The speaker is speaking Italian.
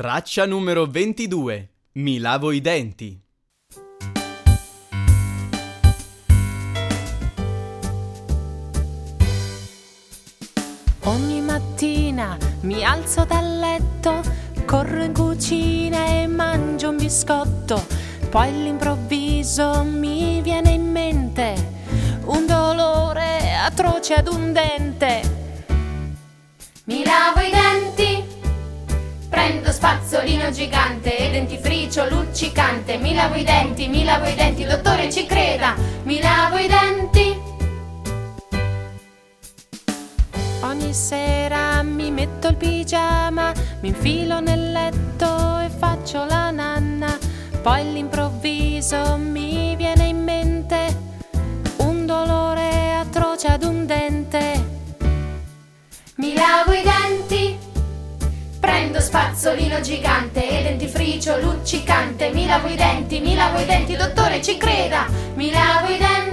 Traccia numero 22. Mi lavo i denti. Ogni mattina mi alzo dal letto, corro in cucina e mangio un biscotto. Poi all'improvviso mi viene in mente un dolore atroce ad un dente. Mi lavo i denti, prendo spazzolino gigante e dentifricio luccicante. Mi lavo i denti, dottore ci creda. Mi lavo i denti. Ogni sera mi metto il pigiama, mi infilo nel letto e faccio la nanna. Poi all'improvviso mi viene in mente un dolore atroce ad un dente. Mi lavo i denti, prendo spazzolino gigante e dentifricio luccicante. Mi lavo i denti, dottore ci creda. Mi lavo i denti.